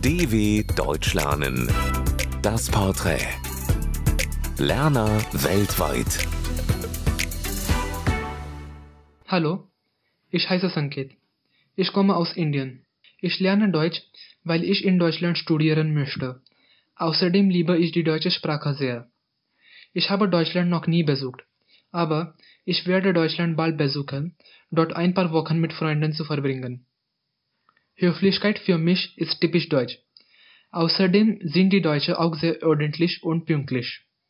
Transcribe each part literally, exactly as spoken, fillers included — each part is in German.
D W Deutsch lernen. Das Porträt. Lerner weltweit. Hallo, ich heiße Sanket. Ich komme aus Indien. Ich lerne Deutsch, weil ich in Deutschland studieren möchte. Außerdem liebe ich die deutsche Sprache sehr. Ich habe Deutschland noch nie besucht, aber ich werde Deutschland bald besuchen, dort ein paar Wochen mit Freunden zu verbringen. Höflichkeit für mich ist typisch deutsch. Außerdem sind die Deutschen auch sehr ordentlich und pünktlich.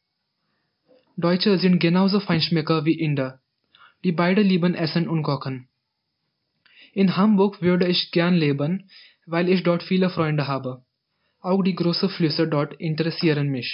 Deutsche sind genauso Feinschmecker wie Inder. Die beide lieben Essen und Kochen. In Hamburg würde ich gern leben, weil ich dort viele Freunde habe. Auch die großen Flüsse dort interessieren mich.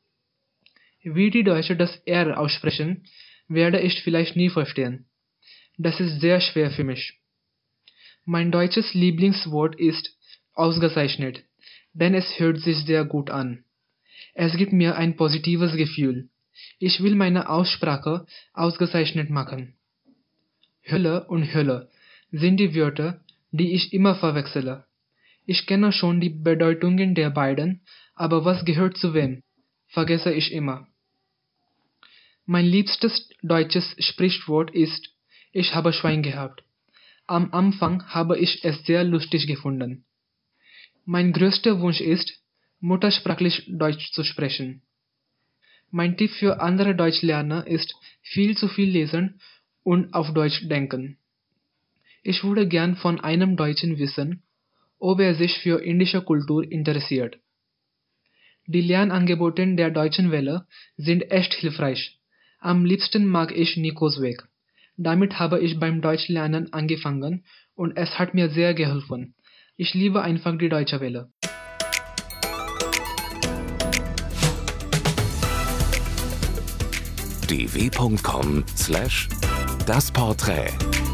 Wie die Deutschen das R aussprechen, werde ich vielleicht nie verstehen. Das ist sehr schwer für mich. Mein deutsches Lieblingswort ist ausgezeichnet, denn es hört sich sehr gut an. Es gibt mir ein positives Gefühl. Ich will meine Aussprache ausgezeichnet machen. Hölle und Hölle sind die Wörter, die ich immer verwechsele. Ich kenne schon die Bedeutungen der beiden, aber was gehört zu wem, vergesse ich immer. Mein liebstes deutsches Sprichwort ist: Ich habe Schwein gehabt. Am Anfang habe ich es sehr lustig gefunden. Mein größter Wunsch ist, muttersprachlich Deutsch zu sprechen. Mein Tipp für andere Deutschlerner ist, viel zu viel lesen und auf Deutsch denken. Ich würde gern von einem Deutschen wissen, ob er sich für indische Kultur interessiert. Die Lernangebote der Deutschen Welle sind echt hilfreich. Am liebsten mag ich Nikos Weg. Damit habe ich beim Deutschlernen angefangen und es hat mir sehr geholfen. Ich liebe einfach die Deutsche Welle. d w punkt com slash das Porträt